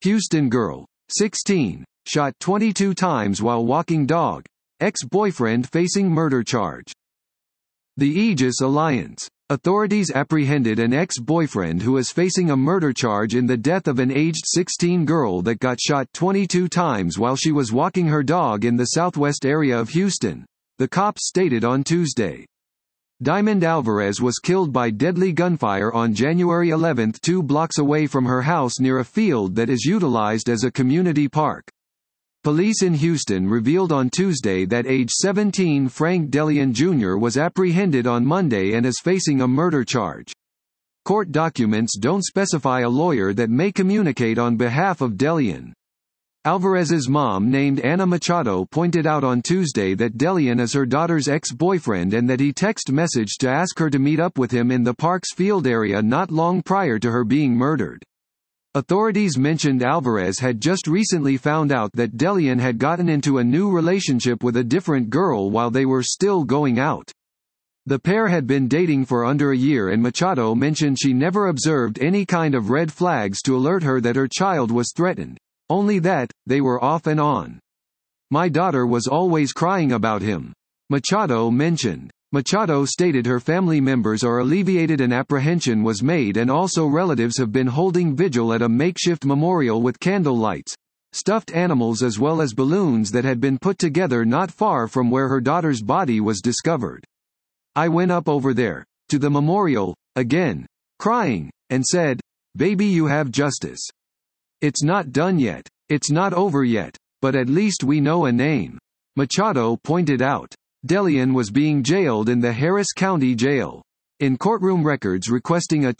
Houston girl, 16, shot 22 times while walking dog. Ex-boyfriend facing murder charge. The Aegis Alliance. Authorities apprehended an ex-boyfriend who is facing a murder charge in the death of an aged 16 girl that got shot 22 times while she was walking her dog in the southwest area of Houston, the cops stated on Tuesday. Diamond Alvarez was killed by deadly gunfire on January 11, 2 blocks away from her house near a field that is utilized as a community park. Police in Houston revealed on Tuesday that age 17 Frank Delian Jr. was apprehended on Monday and is facing a murder charge. Court documents don't specify a lawyer that may communicate on behalf of Delian. Alvarez's mom, named Ana Machado, pointed out on Tuesday that Delian is her daughter's ex-boyfriend and that he text messaged to ask her to meet up with him in the park's field area not long prior to her being murdered. Authorities mentioned Alvarez had just recently found out that Delian had gotten into a new relationship with a different girl while they were still going out. The pair had been dating for under a year, and Machado mentioned she never observed any kind of red flags to alert her that her child was threatened. Only that, they were off and on. "My daughter was always crying about him," Machado mentioned. Machado stated her family members are alleviated an apprehension was made, and also relatives have been holding vigil at a makeshift memorial with candle lights, stuffed animals as well as balloons that had been put together not far from where her daughter's body was discovered. "I went up over there, to the memorial, again, crying, and said, 'Baby, you have justice. It's not done yet. It's not over yet. But at least we know a name,'" Machado pointed out. Delian was being jailed in the Harris County Jail. In courtroom records requesting a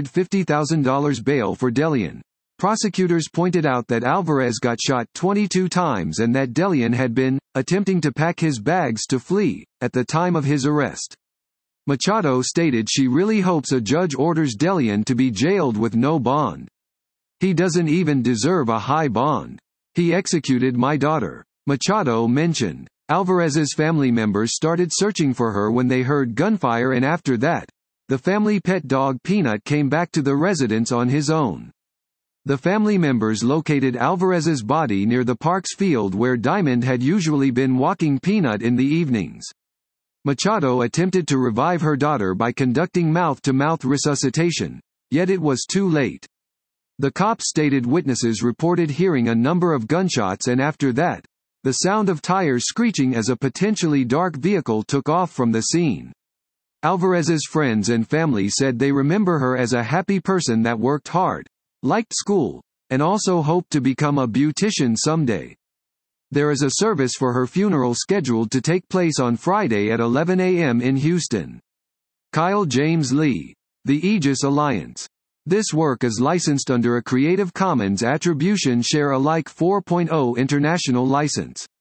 $250,000 bail for Delian, prosecutors pointed out that Alvarez got shot 22 times and that Delian had been attempting to pack his bags to flee at the time of his arrest. Machado stated she really hopes a judge orders Delian to be jailed with no bond. "He doesn't even deserve a high bond. He executed my daughter," Machado mentioned. Alvarez's family members started searching for her when they heard gunfire, and after that, the family pet dog Peanut came back to the residence on his own. The family members located Alvarez's body near the park's field where Diamond had usually been walking Peanut in the evenings. Machado attempted to revive her daughter by conducting mouth-to-mouth resuscitation, yet it was too late. The cops stated witnesses reported hearing a number of gunshots, and after that, the sound of tires screeching as a potentially dark vehicle took off from the scene. Alvarez's friends and family said they remember her as a happy person that worked hard, liked school, and also hoped to become a beautician someday. There is a service for her funeral scheduled to take place on Friday at 11 a.m. in Houston. Kyle James Lee. The Aegis Alliance. This work is licensed under a Creative Commons Attribution Share Alike 4.0 international license.